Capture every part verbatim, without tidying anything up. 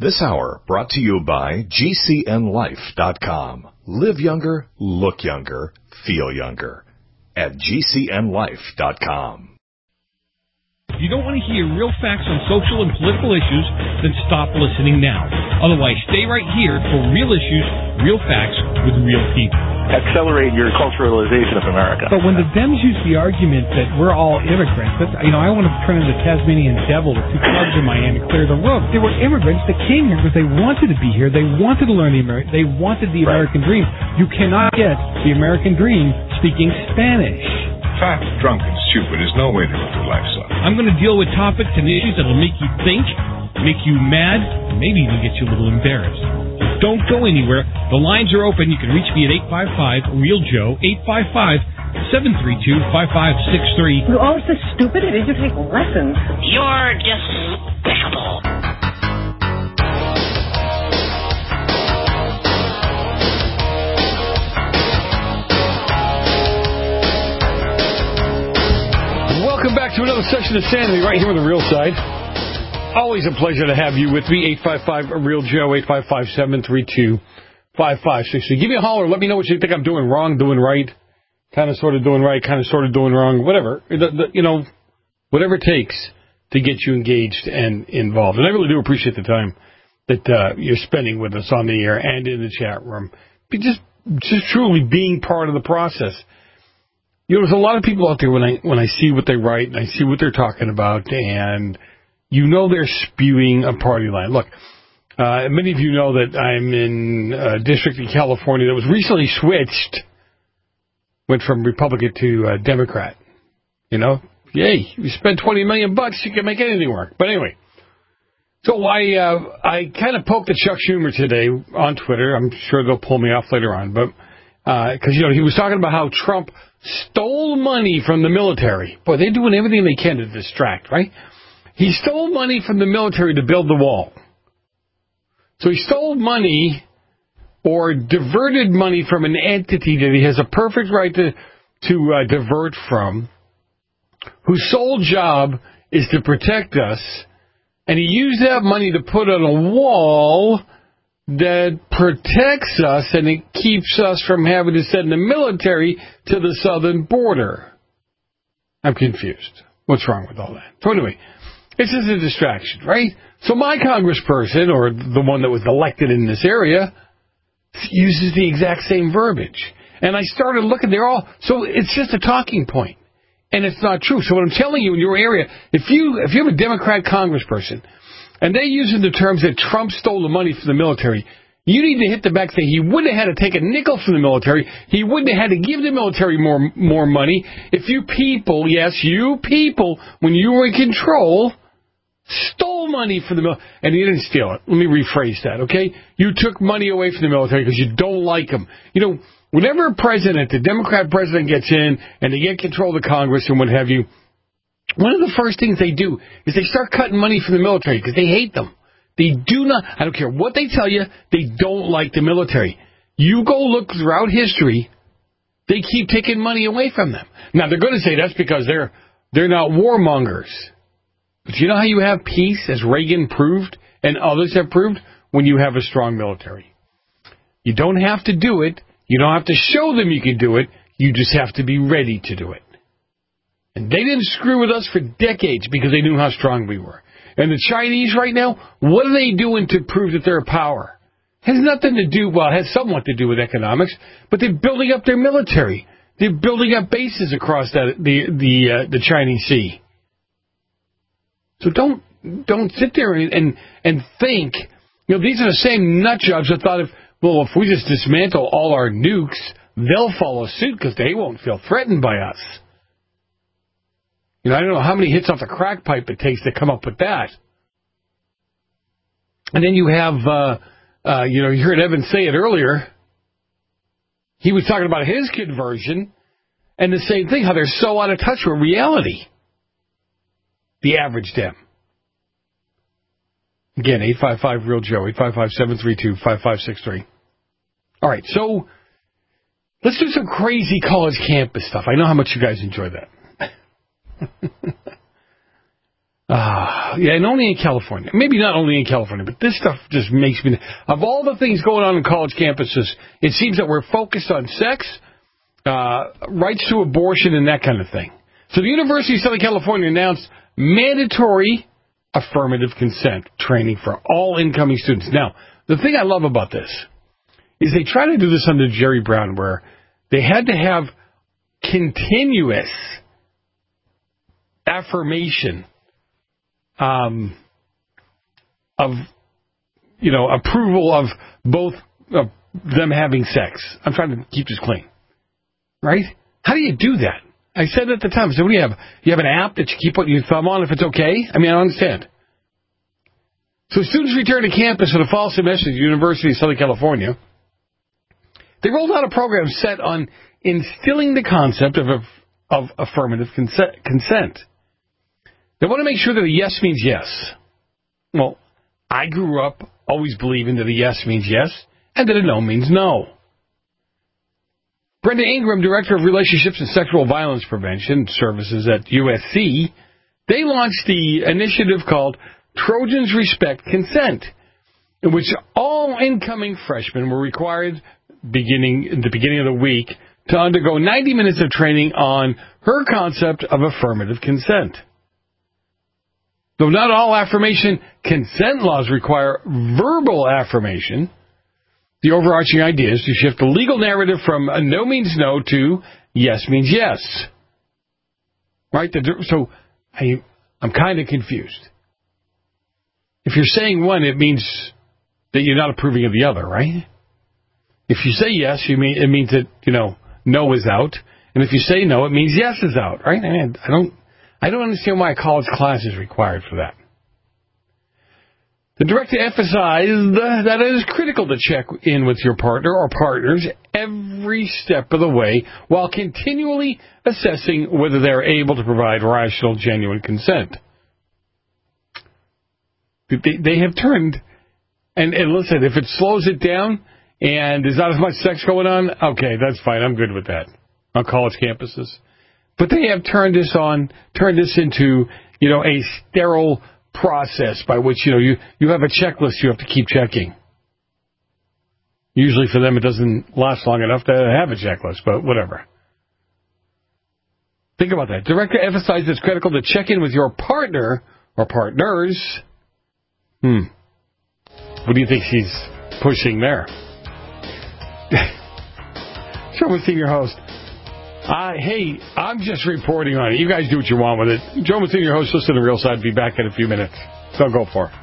This hour brought to you by G C N life dot com. Live younger, look younger, feel younger. At G C N life dot com. If you don't want to hear real facts on social and political issues, then stop listening now. Otherwise, stay right here for real issues, real facts with real people. Accelerate your culturalization of America. But when the Dems use the argument that we're all immigrants, that's, you know, I want to turn into the Tasmanian devil with two clubs in my hand to clear the road. They were immigrants that came here because they wanted to be here. They wanted to learn the American. They wanted the Right. American dream. You cannot get the American dream speaking Spanish. Fat, drunk, and stupid is no way to live your life, son. I'm going to deal with topics and issues that will make you think, make you mad, maybe even get you a little embarrassed. Don't go anywhere. The lines are open. You can reach me at eight five five, real joe, eight five five, seven three two, five five six three. You're always so stupid. Did you take lessons? You're despicable. Welcome back to another session of Sanity right here on the Real Side. Always a pleasure to have you with me. eight five five, real joe, eight five five, seven three two, five five six three. Give me a holler. Let me know what you think I'm doing wrong, doing right, kind of sort of doing right, kind of sort of doing wrong, whatever. The, the, you know, whatever it takes to get you engaged and involved. And I really do appreciate the time that uh, you're spending with us on the air and in the chat room. Be just, just truly being part of the process. You know, there's a lot of people out there when I when I see what they write and I see what they're talking about, and you know they're spewing a party line. Look, uh, many of you know that I'm in a district in California that was recently switched, went from Republican to uh, Democrat. You know, yay! You spend twenty million bucks, you can make anything work. But anyway, so I uh, I kind of poked at Chuck Schumer today on Twitter. I'm sure they'll pull me off later on, but because uh, you know he was talking about how Trump stole money from the military. Boy, they're doing everything they can to distract, right? He stole money from the military to build the wall. So he stole money or diverted money from an entity that he has a perfect right to, to uh, divert from, whose sole job is to protect us, and he used that money to put on a wall that protects us and it keeps us from having to send the military to the southern border. I'm confused. What's wrong with all that? So anyway, it's just a distraction, right? So my congressperson, or the one that was elected in this area, uses the exact same verbiage. And I started looking, they're all, so it's just a talking point. And it's not true. So what I'm telling you in your area, if you if you have a Democrat congressperson, and they're using the terms that Trump stole the money from the military, you need to hit the back and say he wouldn't have had to take a nickel from the military. He wouldn't have had to give the military more more money. If you people, yes, you people, when you were in control, stole money from the military. And you didn't steal it. Let me rephrase that, okay? You took money away from the military because you don't like them. You know, whenever a president, the Democrat president gets in and they get control of the Congress and what have you, one of the first things they do is they start cutting money from the military because they hate them. They do not, I don't care what they tell you, they don't like the military. You go look throughout history, they keep taking money away from them. Now, they're going to say that's because they're they're not warmongers. But you know how you have peace, as Reagan proved and others have proved? When you have a strong military. You don't have to do it. You don't have to show them you can do it. You just have to be ready to do it. And they didn't screw with us for decades because they knew how strong we were. And the Chinese right now, what are they doing to prove that they're a power? It has nothing to do, well, it has somewhat to do with economics, but they're building up their military. They're building up bases across that, the the uh, the Chinese Sea. So don't don't sit there and, and and think, you know, these are the same nut jobs that thought if, well, if we just dismantle all our nukes, they'll follow suit because they won't feel threatened by us. You know, I don't know how many hits off the crack pipe it takes to come up with that. And then you have, uh, uh, you know, you heard Evan say it earlier. He was talking about his conversion, and the same thing, how they're so out of touch with reality. The average Dem. Again, eight five five, real Joe, eight five five, seven three two, five five six three. All right, so let's do some crazy college campus stuff. I know how much you guys enjoy that. Uh, yeah, and only in California. Maybe not only in California, but this stuff just makes me... Of all the things going on in college campuses, it seems that we're focused on sex, uh, rights to abortion, and that kind of thing. So the University of Southern California announced mandatory affirmative consent training for all incoming students. Now, the thing I love about this is they try to do this under Jerry Brown, where they had to have continuous affirmation um, of, you know, approval of both of them having sex. I'm trying to keep this clean. Right? How do you do that? I said at the time, I said, what do you have? You have an app that you keep putting your thumb on if it's okay? I mean, I don't understand. So students return to campus for the fall semester at the University of Southern California. They rolled out a program set on instilling the concept of, of affirmative consent. They want to make sure that a yes means yes. Well, I grew up always believing that a yes means yes and that a no means no. Brenda Ingram, Director of Relationships and Sexual Violence Prevention Services at U S C, they launched the initiative called Trojans Respect Consent, in which all incoming freshmen were required, beginning in the beginning of the week, to undergo ninety minutes of training on her concept of affirmative consent. Though not all affirmation consent laws require verbal affirmation, the overarching idea is to shift the legal narrative from no means no to yes means yes. Right? So I, I'm kind of confused. If you're saying one, it means that you're not approving of the other, right? If you say yes, you mean it means that, you know, no is out. And if you say no, it means yes is out, right? I mean, I don't, I don't understand why a college class is required for that. The director emphasized that it is critical to check in with your partner or partners every step of the way while continually assessing whether they're able to provide rational, genuine consent. They, they have turned, and, and listen, if it slows it down and there's not as much sex going on, okay, that's fine. I'm good with that on college campuses. But they have turned this on, turned this into, you know, a sterile process by which, you know, you, you have a checklist you have to keep checking. Usually for them it doesn't last long enough to have a checklist, but whatever. Think about that. Director emphasized it's critical to check in with your partner or partners. Hmm. What do you think she's pushing there? Joe Messina, your host. Uh, hey, I'm just reporting on it. You guys do what you want with it. Joe Messina, your host, listen to the Real Side. Be back in a few minutes. Don't go for it.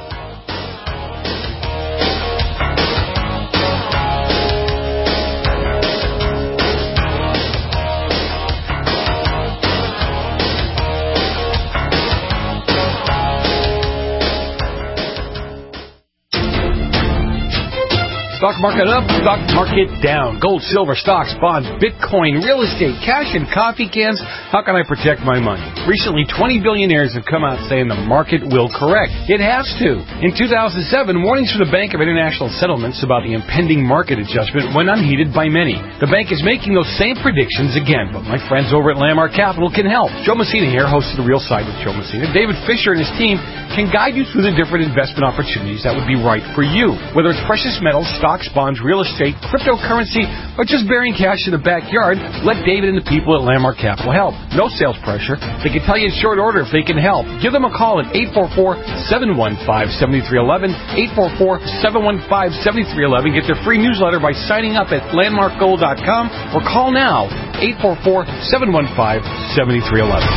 Stock market up, stock market down. Gold, silver, stocks, bonds, Bitcoin, real estate, cash, and coffee cans. How can I protect my money? Recently, twenty billionaires have come out saying the market will correct. It has to. In two thousand seven, warnings from the Bank of International Settlements about the impending market adjustment went unheeded by many. The bank is making those same predictions again, but my friends over at Landmark Capital can help. Joe Messina here, host of The Real Side with Joe Messina. David Fisher and his team can guide you through the different investment opportunities that would be right for you. Whether it's precious metals, stocks, bonds, real estate, cryptocurrency, or just burying cash in the backyard, let David and the people at Landmark Capital help. No sales pressure. They can tell you in short order if they can help. Give them a call at eight four four, seven one five, seven three one one, eight four four, seven one five, seven three one one. Get their free newsletter by signing up at landmark gold dot com or call now, eight four four, seven one five, seven three one one.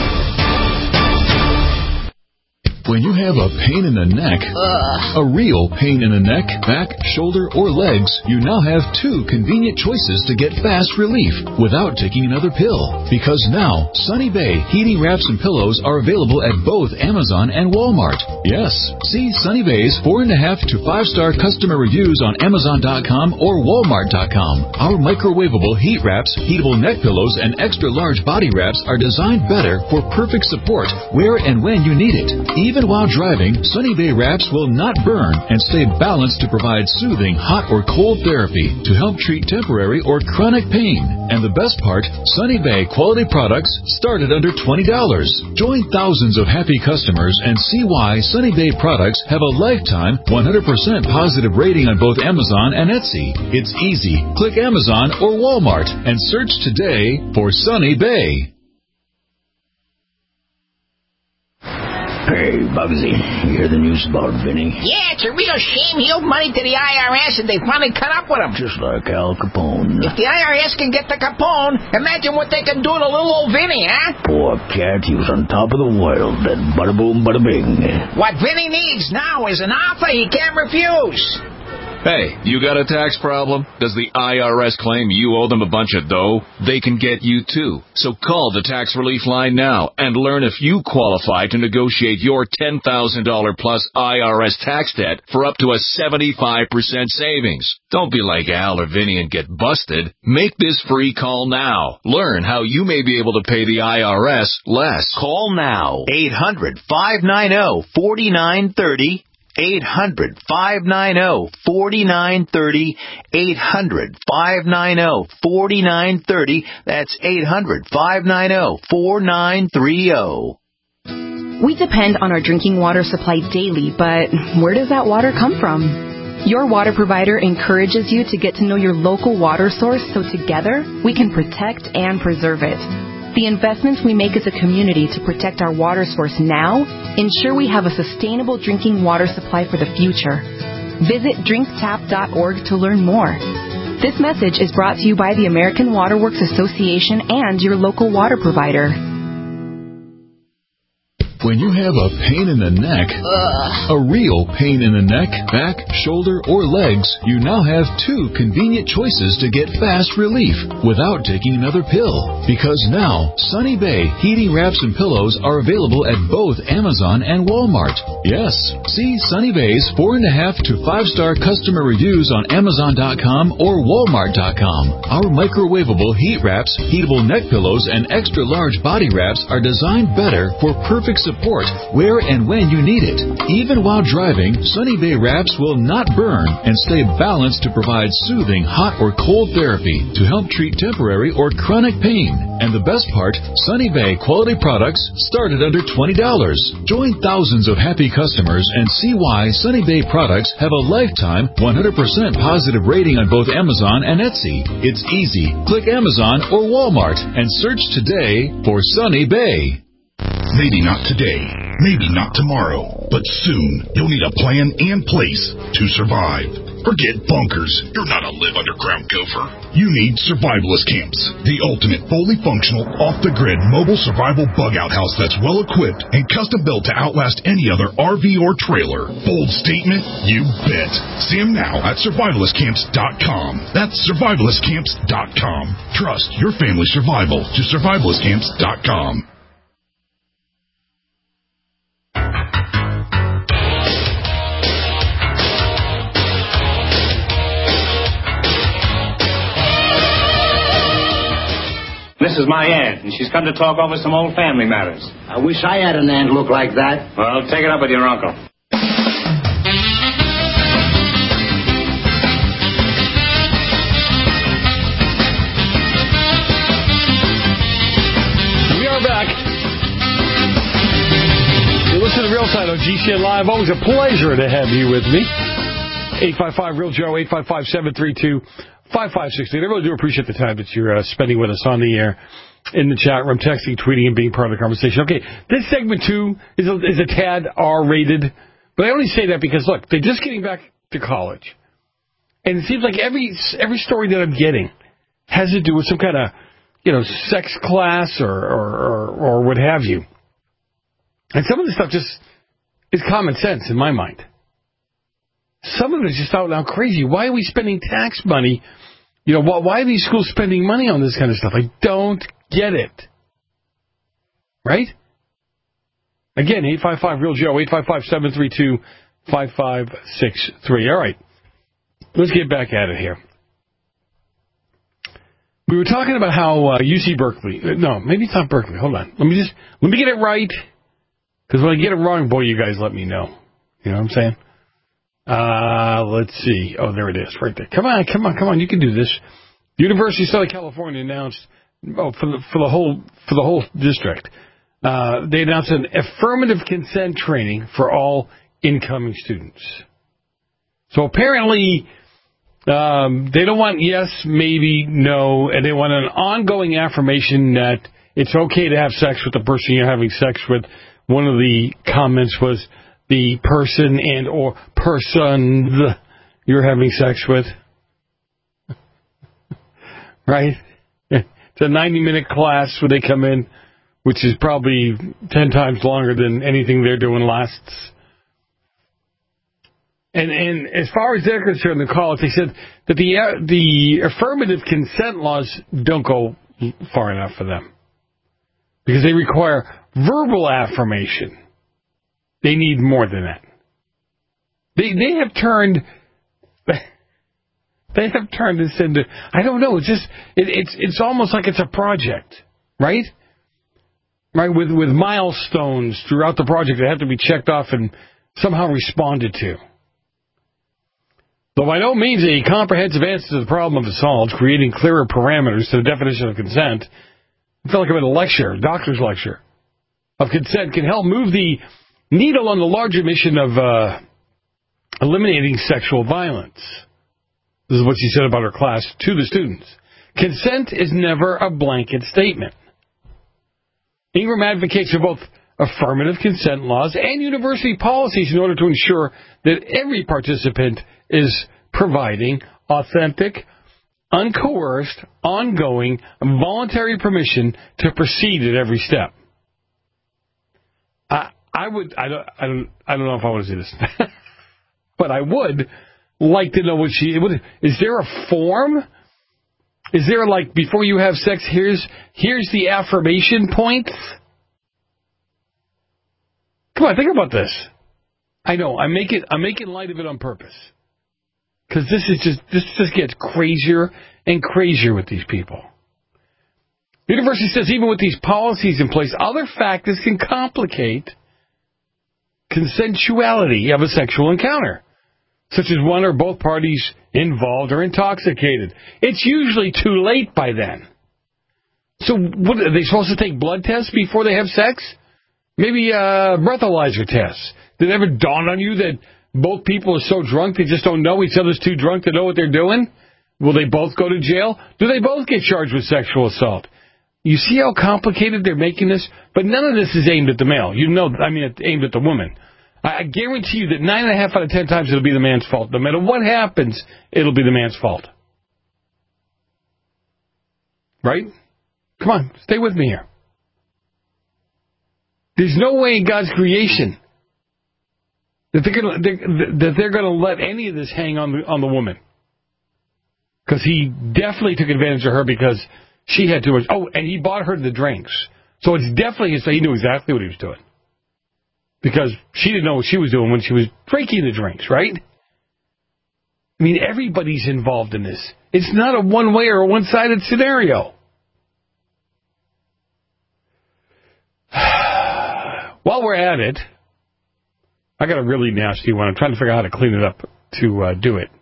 When you have a pain in the neck, Ugh. a real pain in the neck, back, shoulder, or legs, you now have two convenient choices to get fast relief without taking another pill. Because now, Sunny Bay heating wraps and pillows are available at both Amazon and Walmart. Yes, see Sunny Bay's four and a half to five star customer reviews on Amazon dot com or Walmart dot com. Our microwavable heat wraps, heatable neck pillows, and extra large body wraps are designed better for perfect support where and when you need it. Even Even while driving, Sunny Bay wraps will not burn and stay balanced to provide soothing hot or cold therapy to help treat temporary or chronic pain. And the best part, Sunny Bay quality products start at under twenty dollars. Join thousands of happy customers and see why Sunny Bay products have a lifetime one hundred percent positive rating on both Amazon and Etsy. It's easy. Click Amazon or Walmart and search today for Sunny Bay. Hey, Bugsy, you hear the news about Vinny? Yeah, it's a real shame he owed money to the I R S and they finally cut up with him. Just like Al Capone. If the I R S can get to Capone, imagine what they can do to little old Vinny, huh? Poor cat, he was on top of the world, then bada boom, bada bing. What Vinny needs now is an offer he can't refuse. Hey, you got a tax problem? Does the I R S claim you owe them a bunch of dough? They can get you too. So call the Tax Relief Line now and learn if you qualify to negotiate your ten thousand dollars plus I R S tax debt for up to a seventy-five percent savings. Don't be like Al or Vinny and get busted. Make this free call now. Learn how you may be able to pay the I R S less. Call now. eight hundred, five nine zero, four nine three zero. eight hundred, five nine zero, four nine three zero. eight hundred, five nine zero, four nine three zero. That's eight hundred, five nine zero, four nine three zero. We depend on our drinking water supply daily, but where does that water come from? Your water provider encourages you to get to know your local water source so together we can protect and preserve it. The investments we make as a community to protect our water source now ensure we have a sustainable drinking water supply for the future. Visit drink tap dot org to learn more. This message is brought to you by the American Water Works Association and your local water provider. When you have a pain in the neck, Ugh. a real pain in the neck, back, shoulder, or legs, you now have two convenient choices to get fast relief without taking another pill. Because now, Sunny Bay heating wraps and pillows are available at both Amazon and Walmart. Yes, see Sunny Bay's four and a half to five star customer reviews on Amazon dot com or Walmart dot com. Our microwavable heat wraps, heatable neck pillows, and extra large body wraps are designed better for perfect support where and when you need it. Even while driving, Sunny Bay wraps will not burn and stay balanced to provide soothing hot or cold therapy to help treat temporary or chronic pain. And the best part, Sunny Bay quality products start at under twenty dollars. Join thousands of happy customers and see why Sunny Bay products have a lifetime one hundred percent positive rating on both Amazon and Etsy. It's easy. Click Amazon or Walmart and search today for Sunny Bay. Maybe not today, maybe not tomorrow, but soon you'll need a plan and place to survive. Forget bunkers. You're not a live underground gopher. You need Survivalist Camps, the ultimate fully functional, off-the-grid mobile survival bug-out house that's well-equipped and custom-built to outlast any other R V or trailer. Bold statement? You bet. See them now at survivalist camps dot com. That's survivalist camps dot com. Trust your family's survival to survivalist camps dot com. This is my aunt, and she's come to talk over some old family matters. I wish I had an aunt look like that. Well, take it up with your uncle. We are back. You listen to Real Side on G C N Live. Always a pleasure to have you with me. eight five five real joe, eight five five, seven three two, five five six three. I really do appreciate the time that you're uh, spending with us on the air, in the chat room, texting, tweeting, and being part of the conversation. Okay, this segment, too, is a, is a tad R-rated. But I only say that because, look, they're just getting back to college. And it seems like every every story that I'm getting has to do with some kind of, you know, sex class or, or, or, or what have you. And some of this stuff just is common sense in my mind. Some of it is just out and out crazy. Why are we spending tax money? You know, why, why are these schools spending money on this kind of stuff? I don't get it. Right? Again, eight five five real joe, eight five five, seven three two, five five six three. All right. Let's get back at it here. We were talking about how uh, U C Berkeley, no, maybe it's not Berkeley. Hold on. Let me just, let me get it right. Because when I get it wrong, boy, you guys let me know. You know what I'm saying? Uh, let's see. Oh, there it is, right there. Come on, come on, come on. You can do this. University of Southern California announced, oh, for the for the whole for the whole district, uh, they announced an affirmative consent training for all incoming students. So apparently, um, they don't want yes, maybe, no, and they want an ongoing affirmation that it's okay to have sex with the person you're having sex with. One of the comments was the person and or persons you're having sex with. Right? It's a ninety-minute class where they come in, which is probably ten times longer than anything they're doing lasts. And and as far as they're concerned, the college, they said that the uh, the affirmative consent laws don't go far enough for them because they require verbal affirmation. They need more than that. They they have turned they have turned this into, I don't know, it's just it, it's it's almost like it's a project, right? Right, with with milestones throughout the project that have to be checked off and somehow responded to. Though by no means a comprehensive answer to the problem of assault, creating clearer parameters to the definition of consent. I feel like I'm at a lecture, a doctor's lecture, of consent can help move the needle on the larger mission of uh, eliminating sexual violence. This is what she said about her class to the students. Consent is never a blanket statement. Ingram advocates for both affirmative consent laws and university policies in order to ensure that every participant is providing authentic, uncoerced, ongoing, voluntary permission to proceed at every step. I, I would, I don't, I don't, I don't know if I want to see this, but I would like to know what she. What, is there a form? Is there like before you have sex? Here's here's the affirmation points. Come on, think about this. I know I'm making I'm making light of it on purpose because this is just this just gets crazier and crazier with these people. The university says even with these policies in place, other factors can complicate consensuality of a sexual encounter, such as one or both parties involved are intoxicated. It's usually too late by then. So what, are they supposed to take blood tests before they have sex? Maybe uh, breathalyzer tests. Did it ever dawn on you that both people are so drunk they just don't know each other's too drunk to know what they're doing? Will they both go to jail? Do they both get charged with sexual assault? You see how complicated they're making this? But none of this is aimed at the male. You know, I mean, it's aimed at the woman. I guarantee you that nine and a half out of ten times it'll be the man's fault. No matter what happens, it'll be the man's fault. Right? Come on, stay with me here. There's no way in God's creation that they're going to that they're going to let any of this hang on the on the woman, because he definitely took advantage of her because she had too much. Oh, and he bought her the drinks, so it's definitely his. He knew exactly what he was doing because she didn't know what she was doing when she was drinking the drinks, right? I mean, everybody's involved in this. It's not a one-way or a one-sided scenario. While we're at it, I got a really nasty one. I'm trying to figure out how to clean it up to uh, do it.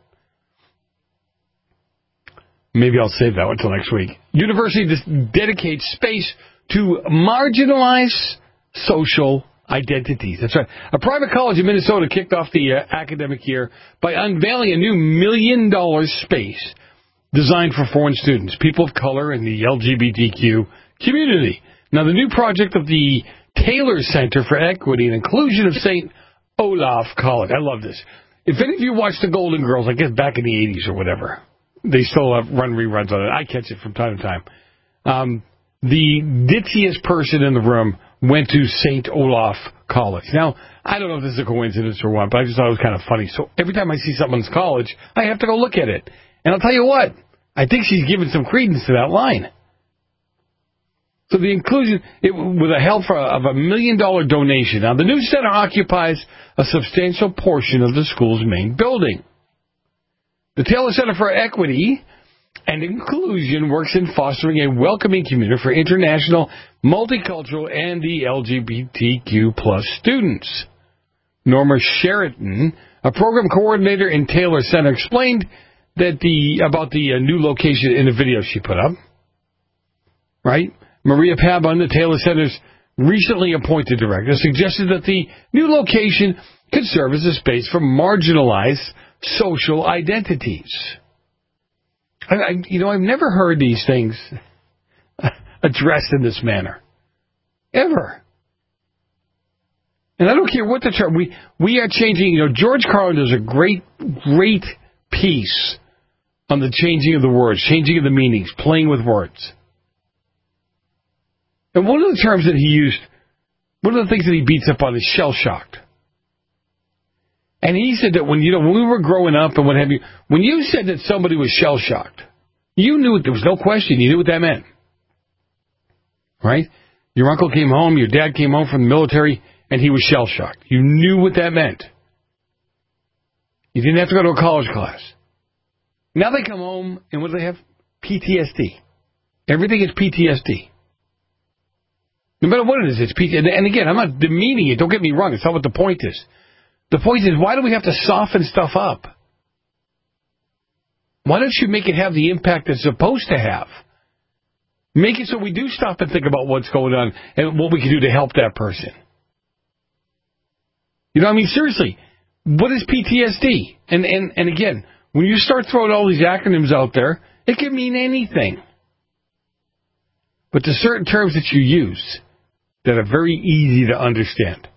Maybe I'll save that one until next week. University dedicates space to marginalize social identities. That's right. A private college in Minnesota kicked off the uh, academic year by unveiling a new million dollar space designed for foreign students, people of color, and the L G B T Q community. Now, the new project of the Taylor Center for Equity and Inclusion of Saint Olaf College. I love this. If any of you watch the Golden Girls, I guess back in the eighties or whatever, they still have run reruns on it. I catch it from time to time. Um, the ditziest person in the room went to Saint Olaf College. Now, I don't know if this is a coincidence or what, but I just thought it was kind of funny. So every time I see someone's college, I have to go look at it. And I'll tell you what, I think she's giving some credence to that line. So the inclusion, it, with a help for, of a million dollar donation. Now, the new center occupies a substantial portion of the school's main building. The Taylor Center for Equity and Inclusion works in fostering a welcoming community for international, multicultural, and the L G B T Q plus students. Norma Sheraton, a program coordinator in Taylor Center, explained that the about the uh, new location in the video she put up. Right? Maria Pabon, the Taylor Center's recently appointed director, suggested that the new location could serve as a space for marginalized social identities. I, I, you know, I've never heard these things addressed in this manner. Ever. And I don't care what the term, we, we are changing, you know, George Carlin does a great, great piece on the changing of the words, changing of the meanings, playing with words. And one of the terms that he used, one of the things that he beats up on is shell-shocked. And he said that when, you know, when we were growing up and what have you, when you said that somebody was shell-shocked, you knew it, there was no question, you knew what that meant. Right? Your uncle came home, your dad came home from the military, and he was shell-shocked. You knew what that meant. You didn't have to go to a college class. Now they come home, and what do they have? P T S D. Everything is P T S D. No matter what it is, it's P T S D. And again, I'm not demeaning it. Don't get me wrong. It's not what the point is. The point is, why do we have to soften stuff up? Why don't you make it have the impact it's supposed to have? Make it so we do stop and think about what's going on and what we can do to help that person. You know what I mean? Seriously, what is P T S D? And, and, and again, when you start throwing all these acronyms out there, it can mean anything. But there's certain terms that you use that are very easy to understand.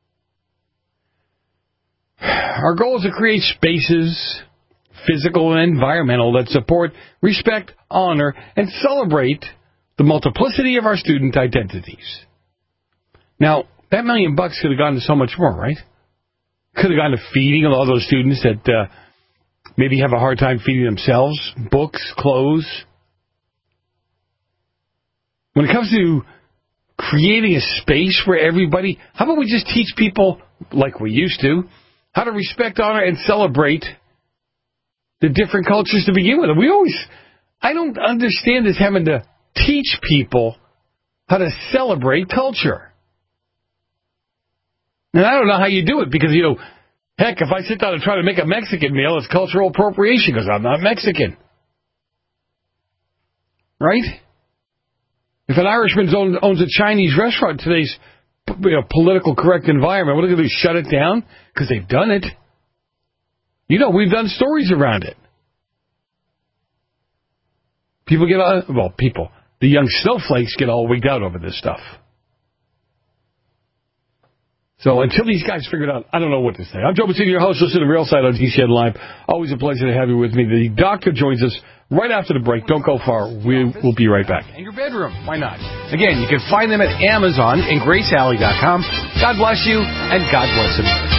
Our goal is to create spaces, physical and environmental, that support, respect, honor, and celebrate the multiplicity of our student identities. Now, that million bucks could have gone to so much more, right? Could have gone to feeding all those students that uh, maybe have a hard time feeding themselves, books, clothes. When it comes to creating a space for everybody, how about we just teach people, like we used to, how to respect, honor, and celebrate the different cultures to begin with? We always, I don't understand this having to teach people how to celebrate culture. And I don't know how you do it because, you know, heck, if I sit down and try to make a Mexican meal, it's cultural appropriation because I'm not Mexican. Right? If an Irishman own, owns a Chinese restaurant in today's you know, political correct environment, what are they going to do, shut it down? Because they've done it. You know, we've done stories around it. People get, all, well, people, the young snowflakes get all wigged out over this stuff. So until these guys figure it out, I don't know what to say. I'm Joe Massini, your host. Listen to Real Side on G C N Live. Always a pleasure to have you with me. The doctor joins us right after the break. Don't go far. We will be right back. In your bedroom. Why not? Again, you can find them at Amazon and Grace Alley dot com. God bless you, and God bless America.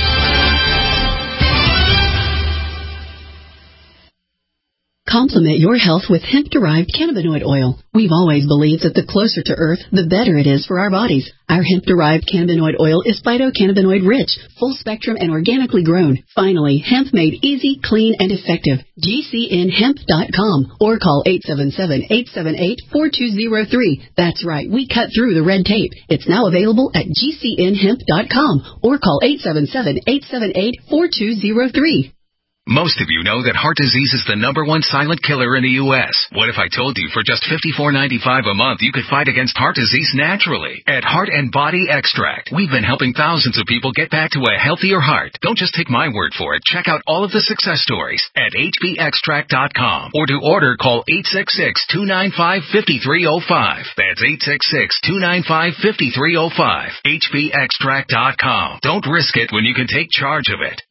Complement your health with hemp-derived cannabinoid oil. We've always believed that the closer to Earth, the better it is for our bodies. Our hemp-derived cannabinoid oil is phytocannabinoid-rich, full-spectrum, and organically grown. Finally, hemp made easy, clean, and effective. G C N hemp dot com or call eight seven seven, eight seven eight, four two zero three. That's right, we cut through the red tape. It's now available at G C N hemp dot com or call eight seven seven, eight seven eight, four two zero three. Most of you know that heart disease is the number one silent killer in the U S What if I told you for just fifty-four ninety-five a month you could fight against heart disease naturally? At Heart and Body Extract, we've been helping thousands of people get back to a healthier heart. Don't just take my word for it. Check out all of the success stories at H B extract dot com. Or to order, call eight six six, two nine five, five three zero five. That's eight six six, two nine five, five three zero five. H B extract dot com. Don't risk it when you can take charge of it.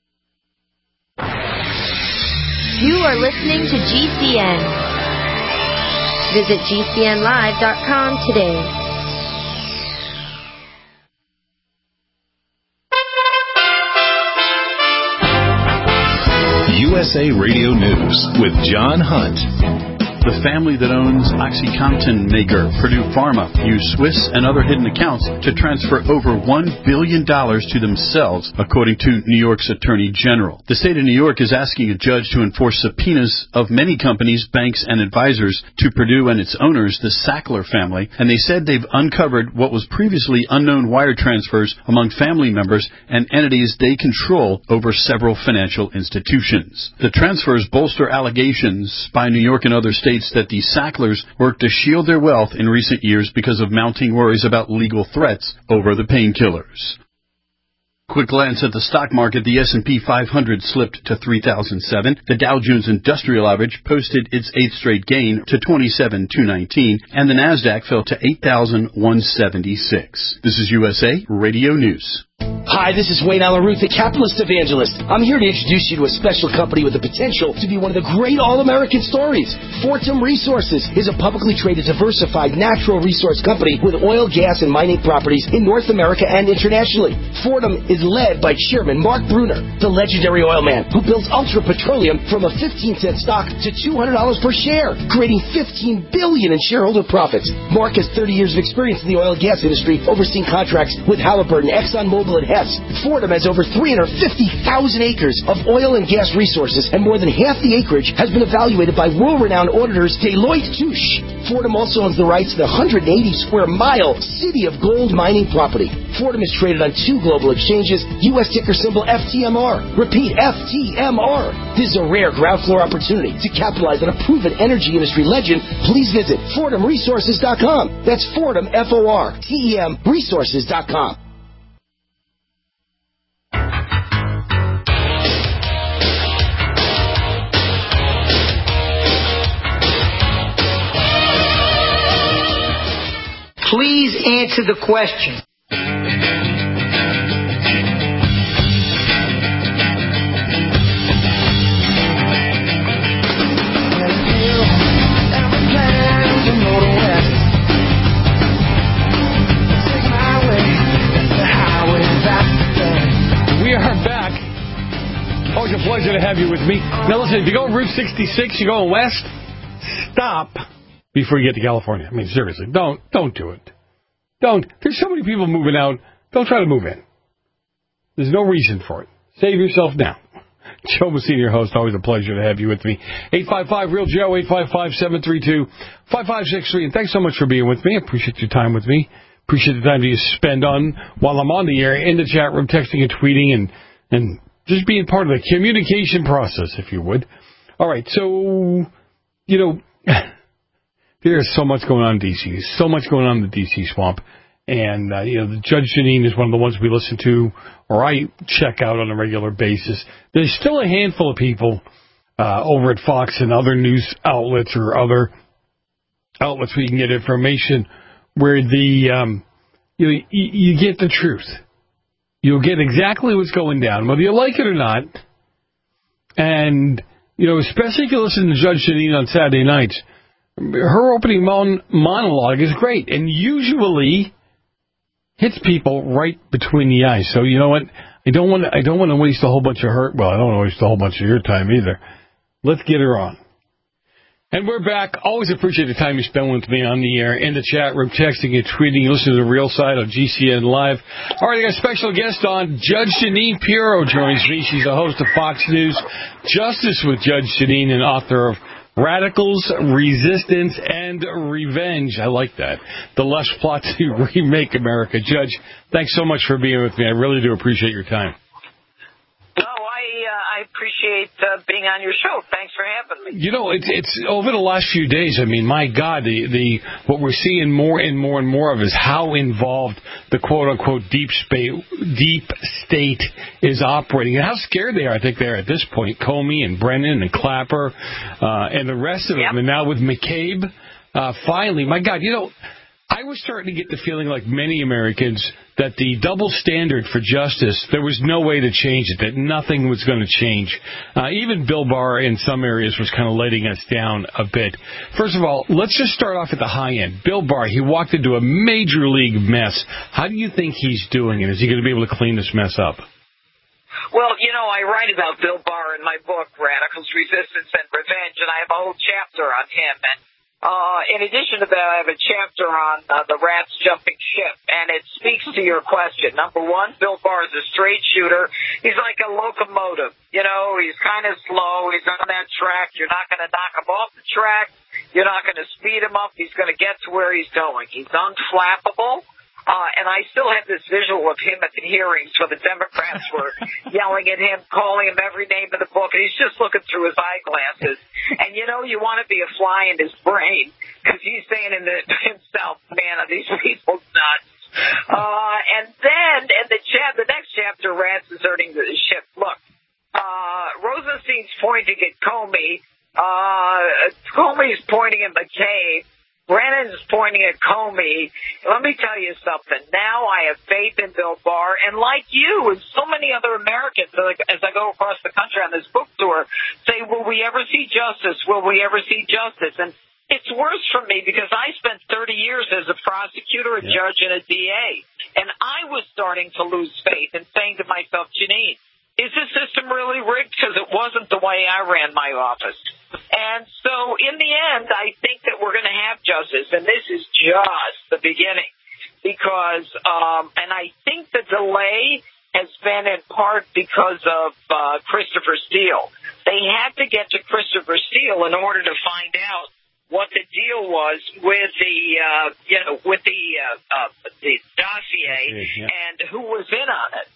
You are listening to G C N. Visit G C N live dot com today. U S A Radio News with John Hunt. The family that owns OxyContin maker Purdue Pharma used Swiss and other hidden accounts to transfer over one billion dollars to themselves, according to New York's Attorney General. The state of New York is asking a judge to enforce subpoenas of many companies, banks, and advisors to Purdue and its owners, the Sackler family, and they said they've uncovered what was previously unknown wire transfers among family members and entities they control over several financial institutions. The transfers bolster allegations by New York and other states that the Sacklers worked to shield their wealth in recent years because of mounting worries about legal threats over the painkillers. Quick glance at the stock market. The S and P five hundred slipped to three thousand seven. The Dow Jones Industrial Average posted its eighth straight gain to twenty-seven thousand two hundred nineteen, and the Nasdaq fell to eight thousand one hundred seventy-six. This is U S A Radio News. Hi, this is Wayne Allen Ruth, the Capitalist Evangelist. I'm here to introduce you to a special company with the potential to be one of the great all-American stories. Fortum Resources is a publicly traded, diversified natural resource company with oil, gas, and mining properties in North America and internationally. Fortum is led by Chairman Mark Brunner, the legendary oil man who built Ultra Petroleum from a fifteen cent stock to two hundred dollars per share, creating fifteen billion dollars in shareholder profits. Mark has thirty years of experience in the oil and gas industry, overseeing contracts with Halliburton, ExxonMobil, and Hess. Fortum has over three hundred fifty thousand acres of oil and gas resources, and more than half the acreage has been evaluated by world-renowned auditors Deloitte Touche. Fortum also owns the rights to the one hundred eighty square mile City of Gold mining property. Fortum is traded on two global exchanges, U S ticker symbol F T M R. Repeat, F T M R. This is a rare ground floor opportunity to capitalize on a proven energy industry legend. Please visit Fortum Resources dot com. That's Fortum, F O R T E M, Resources dot com. Please answer the question. We are back. Always a pleasure to have you with me. Now listen, if you go Route sixty-six, you're going west, stop before you get to California. I mean, seriously, don't don't do it. Don't. There's so many people moving out. Don't try to move in. There's no reason for it. Save yourself now. Joe Messina, your host. Always a pleasure to have you with me. eight five five, real Joe, eight five five, seven three two, five five six three. And thanks so much for being with me. I appreciate your time with me. Appreciate the time that you spend on while I'm on the air, in the chat room, texting and tweeting, and, and just being part of the communication process, if you would. All right, so, you know... There's so much going on in D C. So much going on in the D C swamp. And, uh, you know, the Judge Jeanine is one of the ones we listen to, or I check out on a regular basis. There's still a handful of people uh, over at Fox and other news outlets or other outlets where you can get information where the um, you know, you, you get the truth. You'll get exactly what's going down, whether you like it or not. And, you know, especially if you listen to Judge Jeanine on Saturday nights, her opening mon- monologue is great and usually hits people right between the eyes. So you know what? I don't want to. I don't want to waste a whole bunch of her. Well, I don't want to waste a whole bunch of your time either. Let's get her on. And we're back. Always appreciate the time you spend with me on the air, in the chat room, texting and tweeting. You listen to the Real Side on G C N Live. All right, I got a special guest on. Judge Jeanine Pirro joins me. She's a host of Fox News Justice with Judge Jeanine and author of Radicals, Resistance, and Revenge. I like that. The Left Plot to Remake America. Judge, thanks so much for being with me. I really do appreciate your time. No, I uh, I appreciate uh, being on your show. Thanks for having me. You know, it's it's over the last few days. I mean, my God, the the what we're seeing more and more and more of is how involved the quote unquote deep state deep state is operating, and how scared they are. I think they are at this point. Comey and Brennan and Clapper uh, and the rest of them, yep. And now with McCabe, uh, finally, my God, you know. I was starting to get the feeling, like many Americans, that the double standard for justice, there was no way to change it, that nothing was going to change. Uh, even Bill Barr in some areas was kind of letting us down a bit. First of all, let's just start off at the high end. Bill Barr, he walked into a major league mess. How do you think he's doing it? Is he going to be able to clean this mess up? Well, you know, I write about Bill Barr in my book, Radicals, Resistance, and Revenge, and I have a whole chapter on him. And uh, in addition to that, I have a chapter on uh, the rats jumping ship, and it speaks to your question. Number one, Bill Barr is a straight shooter. He's like a locomotive. You know, he's kind of slow. He's on that track. You're not going to knock him off the track. You're not going to speed him up. He's going to get to where he's going. He's unflappable. Uh, and I still have this visual of him at the hearings where the Democrats were yelling at him, calling him every name in the book, and he's just looking through his eyeglasses. And, you know, you want to be a fly in his brain because he's saying in the, himself, man, are these people nuts? Uh, and then in the, chap- the next chapter, Rats deserting the ship. Look, uh, Rosenstein's pointing at Comey. Uh, Comey's pointing at McCabe. Brennan's pointing at Comey. Let me tell you something. Now I have faith in Bill Barr, and like you and so many other Americans, like, as I go across the country on this book tour, say, will we ever see justice? Will we ever see justice? And it's worse for me because I spent thirty years as a prosecutor, a yeah. judge, and a D A, and I was starting to lose faith and saying to myself, Janine, is this system really rigged? Because it wasn't the way I ran my office. And so in the end, I think that we're going to have justice, and this is just the beginning. Because, um, and I think the delay has been in part because of uh, Christopher Steele. They had to get to Christopher Steele in order to find out what the deal was with the, uh, you know, with the uh, uh, the dossier yeah. and who was in on it.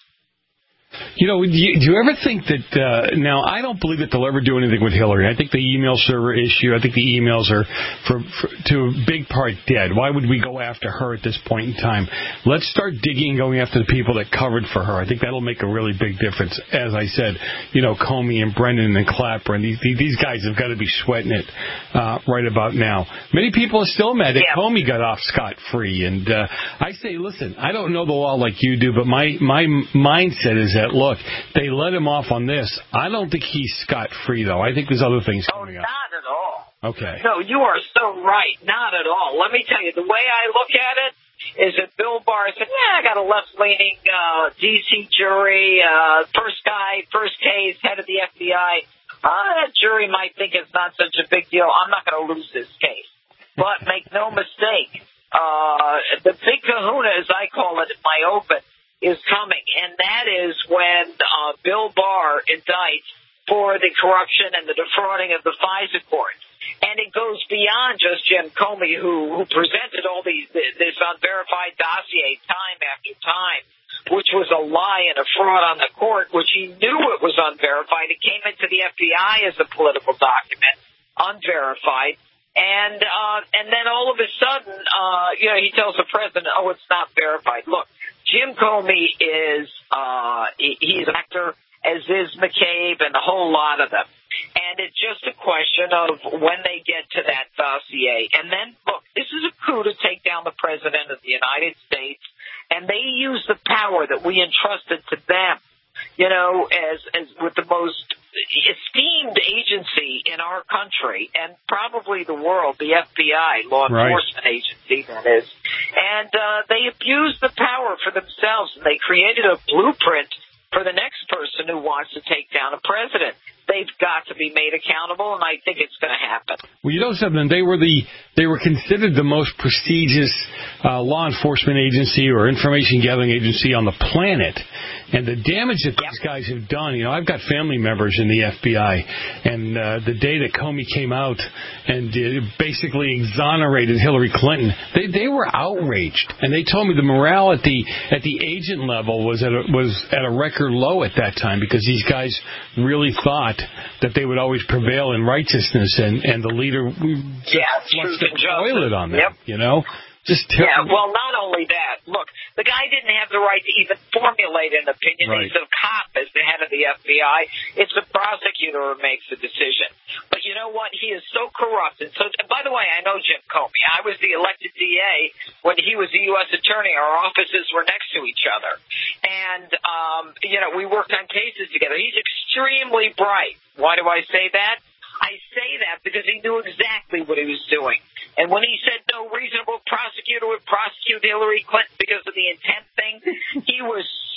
You know, do you, do you ever think that, uh, now, I don't believe that they'll ever do anything with Hillary. I think the email server issue, I think the emails are, for, for, to a big part, dead. Why would we go after her at this point in time? Let's start digging and going after the people that covered for her. I think that'll make a really big difference. As I said, you know, Comey and Brennan and Clapper, and these, these guys have got to be sweating it uh, right about now. Many people are still mad that yeah. Comey got off scot-free. And uh, I say, listen, I don't know the law like you do, but my, my mindset is that, look, they let him off on this. I don't think he's scot-free, though. I think there's other things oh, coming up. Not at all. Okay. No, you are so right. Not at all. Let me tell you, the way I look at it is that Bill Barr said, yeah, I got a left-leaning uh, D C jury, uh, first guy, first case, head of the F B I. Uh, that jury might think it's not such a big deal. I'm not going to lose this case. But make no mistake, uh, the big kahuna, as I call it in my open, is coming, and that is when uh, Bill Barr indicts for the corruption and the defrauding of the FISA court. And it goes beyond just Jim Comey, who, who presented all these this unverified dossier time after time, which was a lie and a fraud on the court, which he knew it was unverified. It came into the F B I as a political document, unverified. And uh, and then all of a sudden, uh, you know, he tells the president, oh, it's not verified. Look, Jim Comey is, uh, he's an actor, as is McCabe and a whole lot of them. And it's just a question of when they get to that dossier. And then, look, this is a coup to take down the president of the United States, and they use the power that we entrusted to them, you know, as, as with the most esteemed agency in our country and probably the world, the F B I, law right. enforcement agency, that is. And uh, they abused the power for themselves, and they created a blueprint for the next person who wants to take down a president. They've got to be made accountable, and I think it's going to happen. Well, you know something? They were the they were considered the most prestigious uh, law enforcement agency or information gathering agency on the planet. And the damage that these guys have done, you know, I've got family members in the F B I, and uh, the day that Comey came out and uh, basically exonerated Hillary Clinton, they they were outraged, and they told me the morale at the at the agent level was at a, was at a record low at that time because these guys really thought that they would always prevail in righteousness, and and the leader yeah, flushed the toilet on them, yep. you know. Just yeah, well, not only that. Look, the guy didn't have the right to even formulate an opinion. Right. He's a cop as the head of the F B I. It's the prosecutor who makes the decision. But you know what? He is so corrupt. And so, and by the way, I know Jim Comey. I was the elected D A when he was the U S attorney. Our offices were next to each other. And, um, you know, we worked on cases together. He's extremely bright. Why do I say that? I say that because he knew exactly what he was doing. And when he said no reasonable prosecutor would prosecute Hillary Clinton because of the intent thing, he was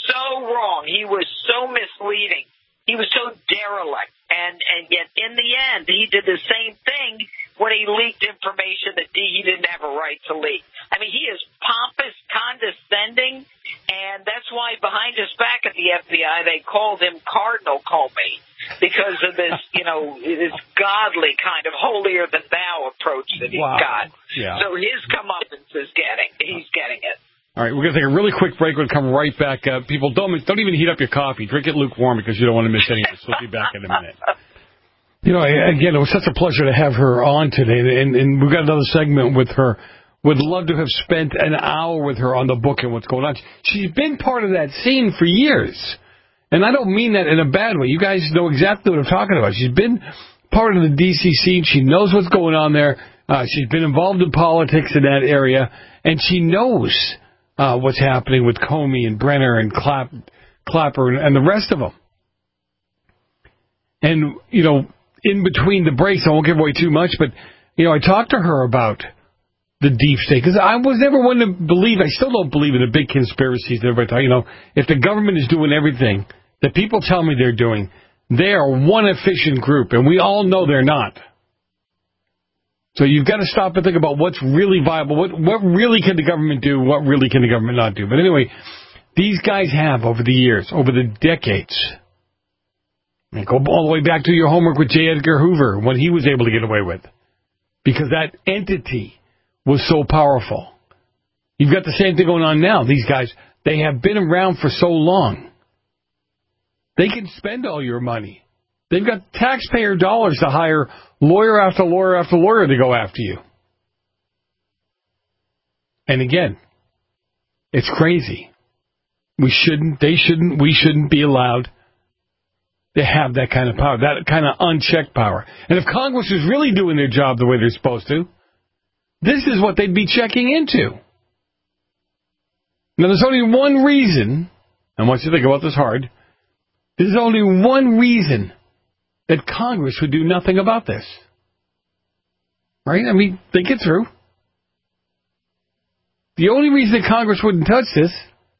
so wrong. He was so misleading. He was so derelict. And, and yet, in the end, he did the same thing when he leaked information that he didn't have a right to leak. I mean, he is pompous, condescending, and that's why behind his back at the F B I, they called him Cardinal Comey, because of this, you know, this godly kind of holier-than-thou approach that he's wow. got. Yeah. So his comeuppance is getting, he's getting it. All right, we're going to take a really quick break. We'll come right back. Uh, people, don't don't even heat up your coffee. Drink it lukewarm because you don't want to miss any of this. We'll be back in a minute. You know, again, it was such a pleasure to have her on today, and, and we've got another segment with her. Would love to have spent an hour with her on the book and what's going on. She's been part of that scene for years, and I don't mean that in a bad way. You guys know exactly what I'm talking about. She's been part of the D C scene. She knows what's going on there. Uh, she's been involved in politics in that area, and she knows uh, what's happening with Comey and Brenner and Clapp, Clapper and, and the rest of them. And, you know, in between the breaks, I won't give away too much, but, you know, I talked to her about the deep state, because I was never one to believe, I still don't believe in the big conspiracies that everybody talks. You know, if the government is doing everything that people tell me they're doing, they are one efficient group, and we all know they're not. So you've got to stop and think about what's really viable, what what really can the government do, what really can the government not do. But anyway, these guys have, over the years, over the decades, and go all the way back to your homework with J. Edgar Hoover, what he was able to get away with, because that entity was so powerful. You've got the same thing going on now. These guys, they have been around for so long. They can spend all your money. They've got taxpayer dollars to hire lawyer after lawyer after lawyer to go after you. And again, it's crazy. We shouldn't, they shouldn't, we shouldn't be allowed to have that kind of power, that kind of unchecked power. And if Congress is really doing their job the way they're supposed to, this is what they'd be checking into. Now, there's only one reason, I want you to think about this hard, there's only one reason that Congress would do nothing about this. Right? I mean, think it through. The only reason that Congress wouldn't touch this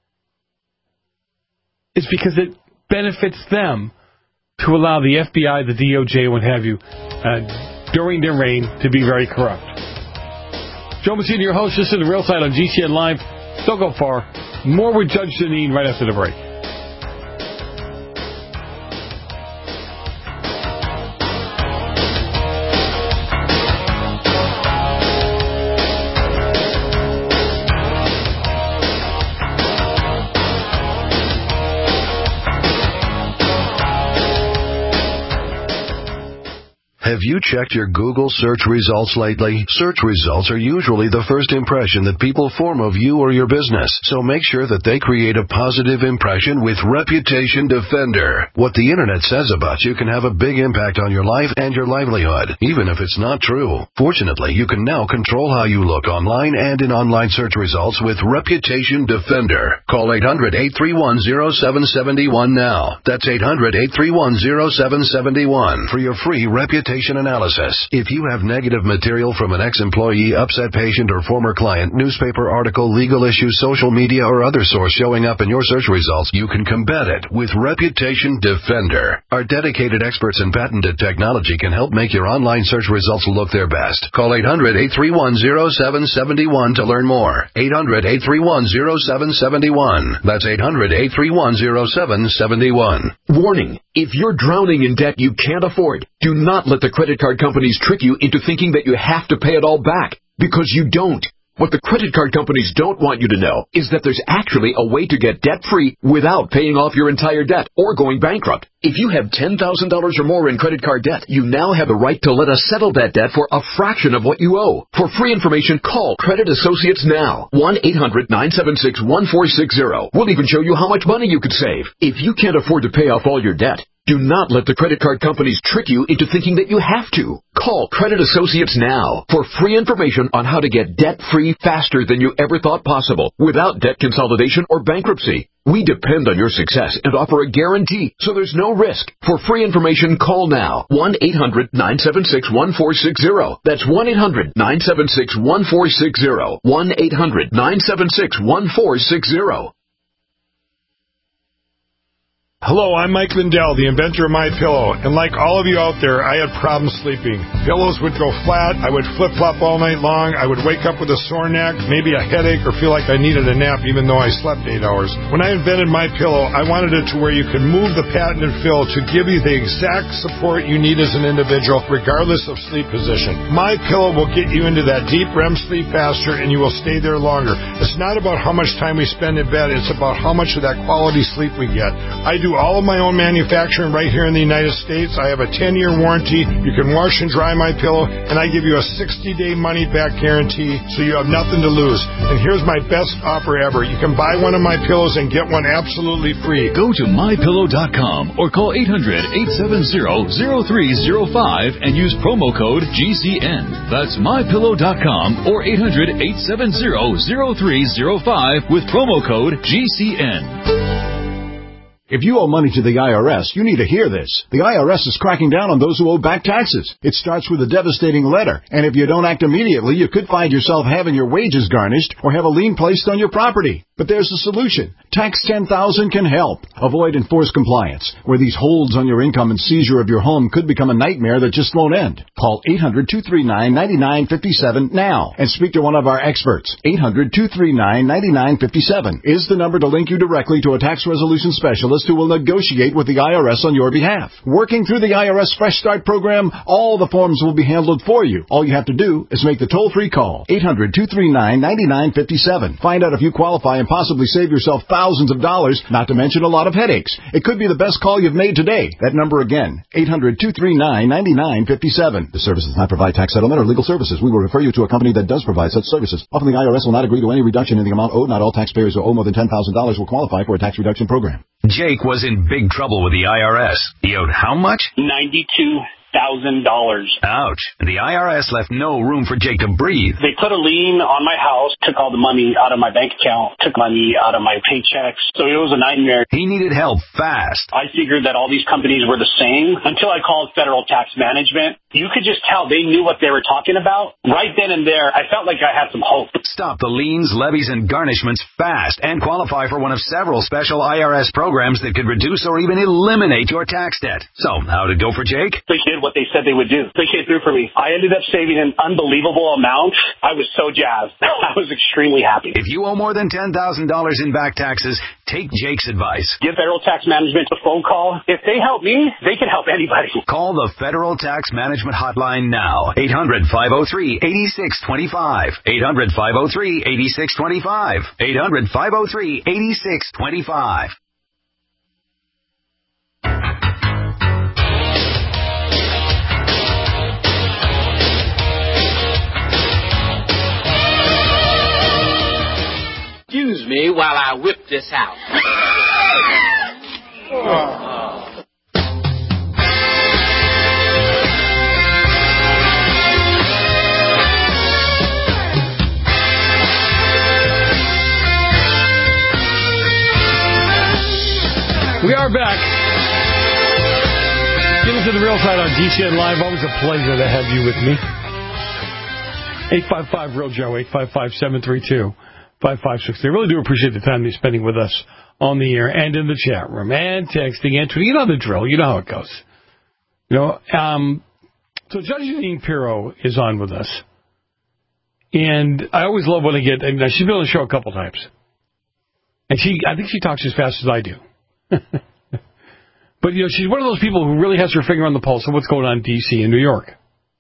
is because it benefits them to allow the F B I, the D O J, what have you, uh, during their reign to be very corrupt. Joe Messina, your host. This is The Real Side on G C N Live. Don't go far. More with Judge Jeanine right after the break. Have you checked your Google search results lately? Search results are usually the first impression that people form of you or your business, so make sure that they create a positive impression with Reputation Defender. What the internet says about you can have a big impact on your life and your livelihood, even if it's not true. Fortunately, you can now control how you look online and in online search results with Reputation Defender. Call eight hundred, eight three one, zero seven seven one now. That's eight hundred, eight three one, zero seven seven one for your free reputation analysis. If you have negative material from an ex-employee, upset patient, or former client, newspaper article, legal issue, social media, or other source showing up in your search results, you can combat it with Reputation Defender. Our dedicated experts in patented technology can help make your online search results look their best. Call eight hundred, eight three one, zero seven seven one to learn more. eight hundred, eight three one, zero seven seven one. That's eight hundred, eight three one, zero seven seven one. Warning. If you're drowning in debt you can't afford, do not let the credit card companies trick you into thinking that you have to pay it all back, because you don't. What the credit card companies don't want you to know is that there's actually a way to get debt-free without paying off your entire debt or going bankrupt. If you have ten thousand dollars or more in credit card debt, you now have the right to let us settle that debt for a fraction of what you owe. For free information, call Credit Associates now. one eight hundred, nine seven six, one four six zero. We'll even show you how much money you could save. If you can't afford to pay off all your debt, do not let the credit card companies trick you into thinking that you have to. Call Credit Associates now for free information on how to get debt-free faster than you ever thought possible without debt consolidation or bankruptcy. We depend on your success and offer a guarantee, so there's no risk. For free information, call now. one eight hundred, nine seven six, one four six zero. That's one eight hundred, nine seven six, one four six zero. one eight hundred, nine seven six, one four six zero. Hello, I'm Mike Lindell, the inventor of My Pillow, and like all of you out there, I had problems sleeping. Pillows would go flat, I would flip-flop all night long, I would wake up with a sore neck, maybe a headache, or feel like I needed a nap even though I slept eight hours. When I invented My Pillow, I wanted it to where you could move the patented fill to give you the exact support you need as an individual, regardless of sleep position. My Pillow will get you into that deep R E M sleep faster, and you will stay there longer. It's not about how much time we spend in bed, it's about how much of that quality sleep we get. I do all of my own manufacturing right here in the United States. I have a ten-year warranty. You can wash and dry My Pillow, and I give you a sixty-day money-back guarantee, so you have nothing to lose. And here's my best offer ever. You can buy one of my pillows and get one absolutely free. Go to my pillow dot com or call eight hundred, eight seven zero, zero three zero five and use promo code G C N. That's my pillow dot com or eight hundred, eight seven zero, zero three zero five with promo code G C N. If you owe money to the I R S, you need to hear this. The I R S is cracking down on those who owe back taxes. It starts with a devastating letter, and if you don't act immediately, you could find yourself having your wages garnished or have a lien placed on your property. But there's a solution. Tax ten thousand can help. Avoid enforced compliance, where these holds on your income and seizure of your home could become a nightmare that just won't end. Call eight hundred, two three nine, nine nine five seven now and speak to one of our experts. eight hundred, two three nine, nine nine five seven is the number to link you directly to a tax resolution specialist who will negotiate with the I R S on your behalf. Working through the I R S Fresh Start program, all the forms will be handled for you. All you have to do is make the toll-free call. eight hundred, two three nine, nine nine five seven. Find out if you qualify and possibly save yourself thousands of dollars, not to mention a lot of headaches. It could be the best call you've made today. That number again, eight hundred, two three nine, nine nine five seven. The service does not provide tax settlement or legal services. We will refer you to a company that does provide such services. Often the I R S will not agree to any reduction in the amount owed. Not all taxpayers who owe more than ten thousand dollars will qualify for a tax reduction program. Jake was in big trouble with the I R S. He owed how much? ninety-two thousand dollars. Ouch. The I R S left no room for Jake to breathe. They put a lien on my house, took all the money out of my bank account, took money out of my paychecks. So it was a nightmare. He needed help fast. I figured that all these companies were the same until I called Federal Tax Management. You could just tell they knew what they were talking about. Right then and there, I felt like I had some hope. Stop the liens, levies, and garnishments fast and qualify for one of several special I R S programs that could reduce or even eliminate your tax debt. So, how did it go for Jake? They did what they said they would do. They came through for me. I ended up saving an unbelievable amount. I was so jazzed. I was extremely happy. If you owe more than ten thousand dollars in back taxes, take Jake's advice. Give Federal Tax Management a phone call. If they help me, they can help anybody. Call the Federal Tax Management Hotline now. eight hundred, five oh three, eight six two five. eight hundred, five oh three, eight six two five. eight hundred, five oh three, eight six two five. Excuse me while I whip this out. Oh. We are back. Get into the real side on G C N Live. Always a pleasure to have you with me. eight five five real Joe, eight five five, seven three two, five five six three. I really do appreciate the time you're spending with us on the air and in the chat room and texting and tweeting. You know the drill. You know how it goes. You know, um, so Judge Jeanine Pirro is on with us. And I always love when I get, and she's been on the show a couple times. And she, I think she talks as fast as I do. But, you know, she's one of those people who really has her finger on the pulse of what's going on in D C and New York.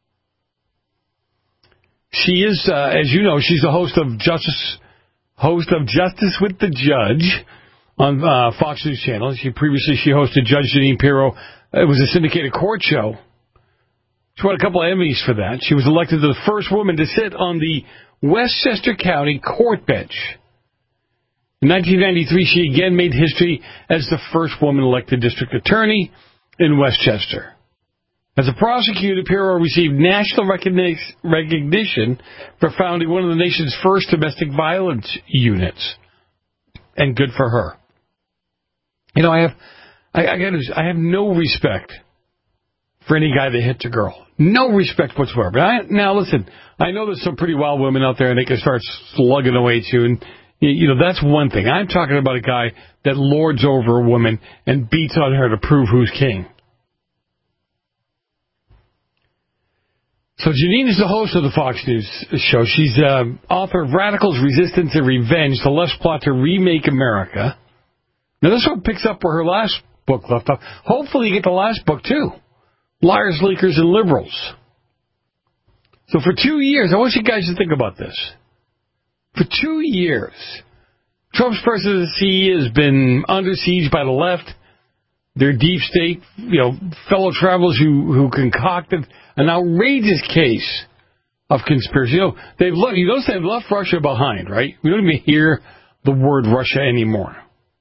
She is, uh, as you know, she's the host of Justice, host of Justice with the Judge on uh, Fox News Channel. She previously she hosted Judge Jeanine Pirro. It was a syndicated court show. She won a couple of Emmys for that. She was elected the first woman to sit on the Westchester County Court bench. In nineteen ninety-three, she again made history as the first woman elected district attorney in Westchester. As a prosecutor, Pirro received national recognition for founding one of the nation's first domestic violence units. And good for her. You know, I have, I, I, gotta, I have no respect for any guy that hits a girl. No respect whatsoever. But I, now, listen, I know there's some pretty wild women out there, and they can start slugging away at you, and You, you know, that's one thing. I'm talking about a guy that lords over a woman and beats on her to prove who's king. So Janine is the host of the Fox News show. She's uh, author of Radicals, Resistance, and Revenge, the left's plot to remake America. Now, this one picks up where her last book left off. Hopefully you get the last book, too. Liars, Leakers, and Liberals. So for two years, I want you guys to think about this. For two years, Trump's presidency has been under siege by the left, their deep state, you know, fellow travelers who, who concocted an outrageous case of conspiracy. You know, they've left, you notice they've left Russia behind, right? We don't even hear the word Russia anymore.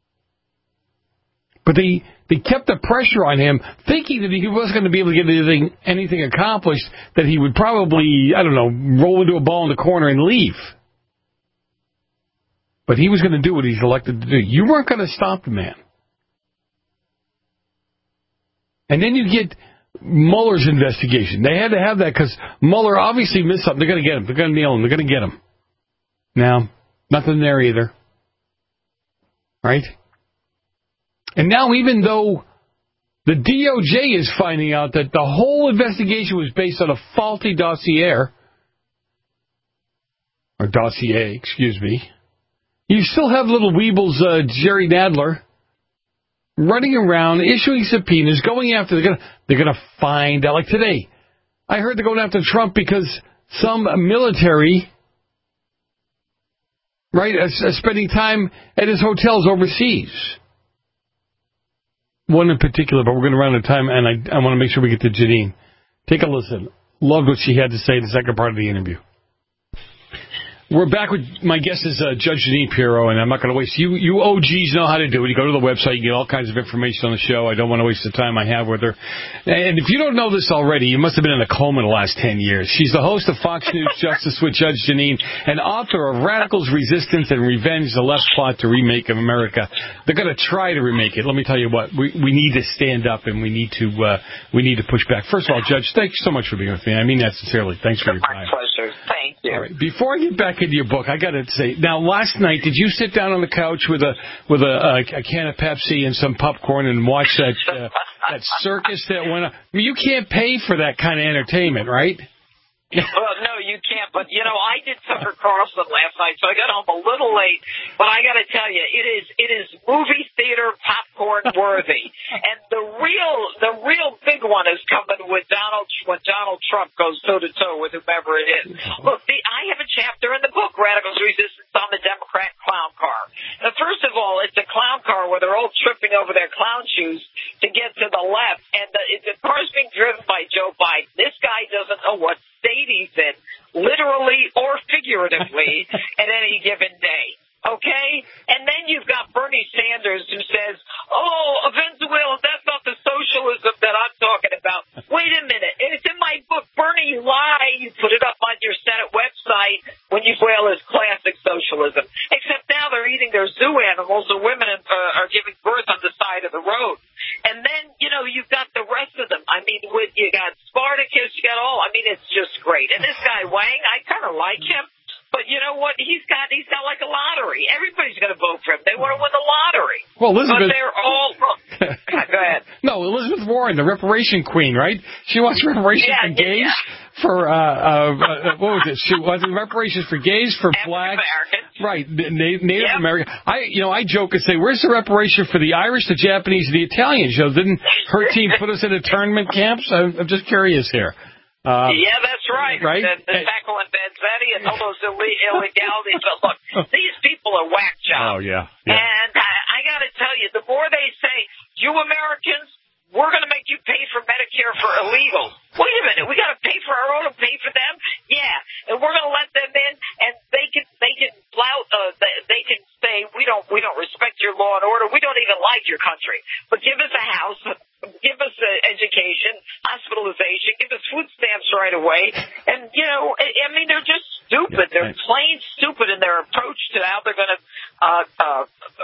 But they, they kept the pressure on him, thinking that he wasn't going to be able to get anything, anything accomplished, that he would probably, I don't know, roll into a ball in the corner and leave. But he was going to do what he's elected to do. You weren't going to stop the man. And then you get Mueller's investigation. They had to have that because Mueller obviously missed something. They're going to get him. They're going to nail him. They're going to get him. Now, nothing there either. Right? And now even though the D O J is finding out that the whole investigation was based on a faulty dossier, or dossier, excuse me, you still have little weebles, uh, Jerry Nadler, running around, issuing subpoenas, going after, they're going to they're gonna find out. Like today, I heard they're going after Trump because some military, right, is, is spending time at his hotels overseas. One in particular, but we're going to run out of time, and I, I want to make sure we get to Janine. Take a listen. Loved what she had to say in the second part of the interview. We're back with my guest is uh, Judge Janine Pirro, and I'm not going to waste you. You O Gs know how to do it. You go to the website, you get all kinds of information on the show. I don't want to waste the time I have with her. And if you don't know this already, you must have been in a coma the last ten years. She's the host of Fox News Justice with Judge Janine, and author of Radicals, Resistance, and Revenge: The Left's Plot to Remake America. They're going to try to remake it. Let me tell you what, we we need to stand up and we need to uh, we need to push back. First of all, Judge, thank you so much for being with me. I mean that sincerely. Thanks for your time. My pleasure. Thank you. All right. Before I get back into your book, I got to say, now last night, did you sit down on the couch with a with a, a, a can of Pepsi and some popcorn and watch that uh, that circus that went on? I mean, you can't pay for that kind of entertainment, right? Well, no, you can't. But, you know, I did Tucker Carlson last night, so I got home a little late. But I got to tell you, it is it is movie theater popcorn worthy. And the real the real big one is coming with Donald when Donald Trump goes toe to toe with whomever it is. Look, the, I have a chapter in the book, Radicals Resistance, on the Democrat clown car. Now, first of all, it's a clown car where they're all tripping over their clown shoes to get to the left, and the, the car's being driven by Joe Biden. This guy doesn't know what state he's in, literally or figuratively, at any given day. Okay? And then you've got Bernie Sanders who says, oh, Venezuela, that's not the socialism that I'm talking about. Wait a minute. It's in my book, Bernie Lie. You put it up on your Senate website when you wail as classic socialism. Except now they're eating their zoo animals, the women uh, are giving birth on the side of the road. And then, you know, you've got the rest of them. I mean, with, you got Spartacus, you got all. I mean, it's just great. And this guy, Wang, I kind of like him. But you know what? He's got he's got like a lottery. Everybody's going to vote for him. They want to win the lottery. Well, Elizabeth, but they're all. Go ahead. No, Elizabeth Warren, the reparation queen, right? She wants reparations yeah, for gays, yeah. for uh, uh, what was it? She wants reparations for gays, for blacks, right? Na- Native yep. American. I, you know, I joke and say, "Where's the reparation for the Irish, the Japanese, and the Italians?" You know, didn't her team put us in internment camps? I'm, I'm just curious here. Um, yeah, that's right. Right? The, the tackle and Vanzetti and all those Ill- illegalities. But look, these people are whack jobs. Oh, yeah. yeah. And I, I got to tell you, the more they say, you Americans, we're going to make you pay for Medicare for illegals. Wait a minute, we got to pay for our own and pay for them? Yeah, and we're going to let them in, and they can they can flout, uh, they, they can say we don't we don't respect your law and order, we don't even like your country, but give us a house, give us uh, education, hospitalization, give us food stamps right away, and you know, I, I mean they're just stupid. They're plain stupid in their approach to how they're going to uh, uh,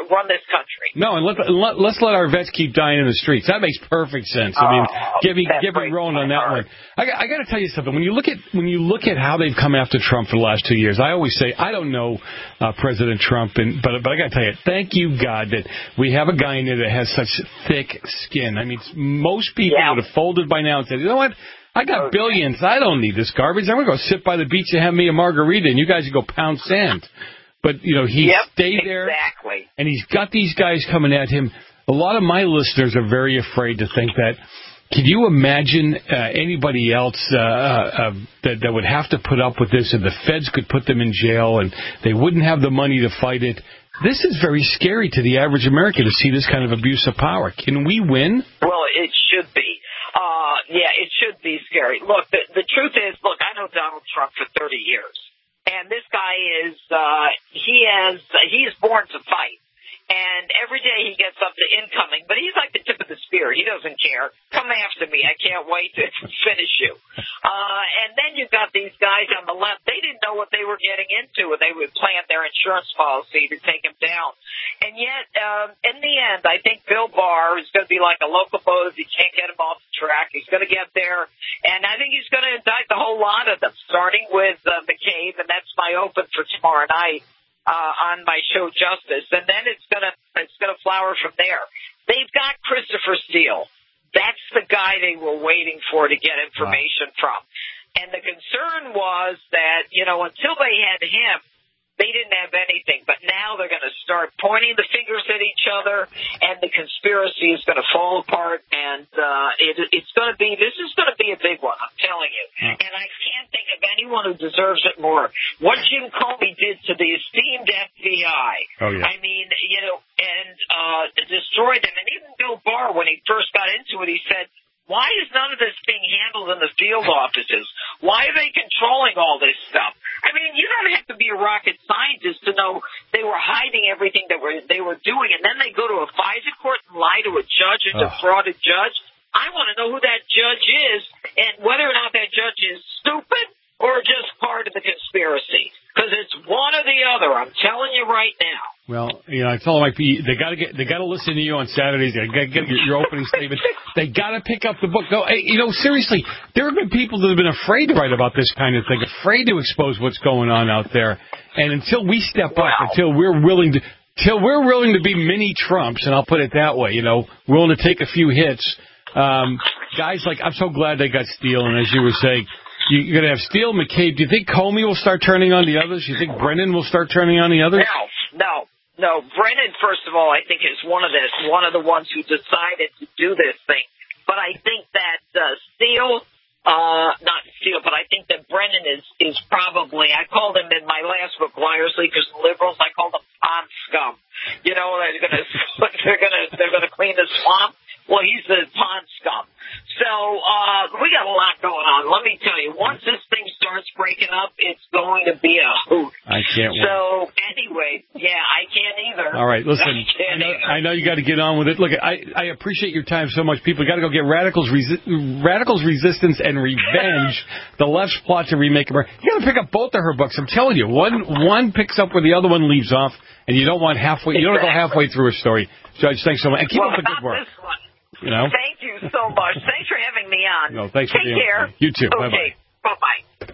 run this country. No, and let, let, let's let our vets keep dying in the streets. That makes perfect sense. I mean, oh, give me give me rolling on that heart. one. I, I got to tell you something. When you look at when you look at how they've come after Trump for the last two years, I always say I don't know uh, President Trump, and but but I got to tell you, thank you God that we have a guy in there that has such thick skin. I mean, most people yeah. would have folded by now and said, you know what? I got billions. I don't need this garbage. I'm going to go sit by the beach and have me a margarita, and you guys go pound sand. But, you know, he yep, stayed there, exactly. and he's got these guys coming at him. A lot of my listeners are very afraid to think that. Can you imagine uh, anybody else uh, uh, that, that would have to put up with this, and the feds could put them in jail, and they wouldn't have the money to fight it? This is very scary to the average American to see this kind of abuse of power. Can we win? Well, it should be. Uh, yeah, it should be scary. Look, the, the truth is, look, I know Donald Trump for thirty years. And this guy is, uh, he has, uh, he is born to fight. And every day he gets up to incoming, but he's like the tip of the spear. He doesn't care. Come after me. I can't wait to finish you. Uh, and then you've got these guys on the left. They didn't know what they were getting into when they would plan their insurance policy to take him down. And yet, um, in the end, I think Bill Barr is going to be like a locomotive. You can't get him off the track. He's going to get there. And I think he's going to indict the whole lot of them, starting with uh, McCabe, and that's my open for tomorrow night. Uh, on my show Justice, and then it's gonna it's gonna flower from there. They've got Christopher Steele. That's the guy they were waiting for to get information wow. from. And the concern was that, you know, until they had him, they didn't have anything. But now they're going to start pointing the fingers at each other, and the conspiracy is going to fall apart. And uh, it, it's going to be this is going to be a big one. I'm telling you. Hmm. And I can't think of anyone who deserves it more. What Jim Comey did to the esteemed F B I. Oh, yeah. I mean, you know, and uh, destroyed them. And even Bill Barr, when he first got into it, he said, why is none of this being handled in the field offices? Why are they controlling all this stuff? I mean, you don't have to be a rocket scientist to know they were hiding everything that were they were doing, and then they go to a FISA court and lie to a judge and defraud a judge. I want to know who that judge is and whether or not that judge is stupid or just part of the conspiracy, because it's one or the other. I'm telling you right now. Well, you know, I tell them like they got to get they got to listen to you on Saturdays. They got to get your, your opening statement. They got to pick up the book. No, you know, seriously, there have been people that have been afraid to write about this kind of thing, afraid to expose what's going on out there. And until we step wow. up, until we're willing to, till we're willing to be mini Trumps, and I'll put it that way, you know, willing to take a few hits. Um, guys like I'm so glad they got Steele, and as you were saying. You're going to have Steele, McCabe. Do you think Comey will start turning on the others? Do you think Brennan will start turning on the others? No, no, no. Brennan, first of all, I think is one of this, one of the ones who decided to do this thing. But I think that uh, Steele, uh, not Steele, but I think that Brennan is is probably. I called him in my last book, Liars, Leakers, and Liberals. I called them pond scum. You know, they're going to they're going to they're going to clean the swamp. Well, he's the pond scum. So, uh, we got a lot going on. Let me tell you, once this thing starts breaking up, it's going to be a hoot. I can't wait. So, anyway, yeah, I can't either. All right, listen, I, I know, I know you got to get on with it. Look, I, I appreciate your time so much. People got to go get Radicals Resi- Radicals Resistance and Revenge, the left's plot to remake America. You got to pick up both of her books. I'm telling you, one one picks up where the other one leaves off, and you don't want halfway. You don't exactly. go halfway through a story. Judge, thanks so much. And keep well, up the good work. This one. You know? Thank you so much. Thanks for having me on. No, thanks Take for being care. on. You too. Okay. Bye-bye. Bye-bye.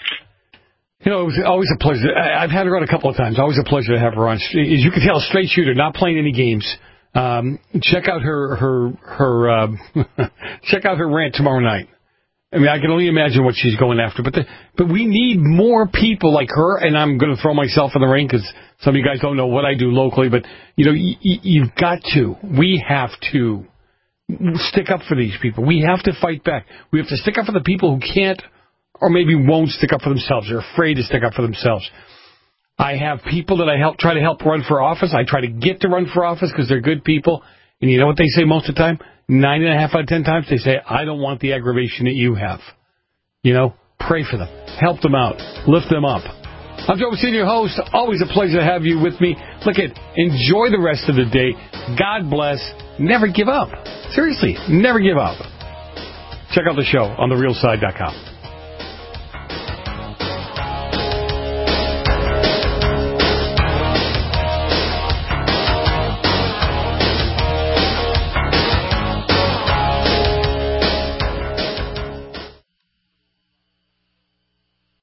You know, it was always a pleasure. I've had her on a couple of times. Always a pleasure to have her on. As you can tell, straight shooter, not playing any games. Um, check out her her her uh, check out her rant tomorrow night. I mean, I can only imagine what she's going after. But the, but we need more people like her, and I'm going to throw myself in the ring because some of you guys don't know what I do locally. But, you know, y- y- you've got to. We have to stick up for these people. We have to fight back. We have to stick up for the people who can't or maybe won't stick up for themselves. They're afraid to stick up for themselves. I have people that I help try to help run for office. I try to get to run for office because they're good people. And you know what they say most of the time? Nine and a half out of ten times they say, I don't want the aggravation that you have. You know, pray for them. Help them out. Lift them up. I'm Joe Messina, your host. Always a pleasure to have you with me. Look at, enjoy the rest of the day. God bless. Never give up. Seriously, never give up. Check out the show on the real side dot com.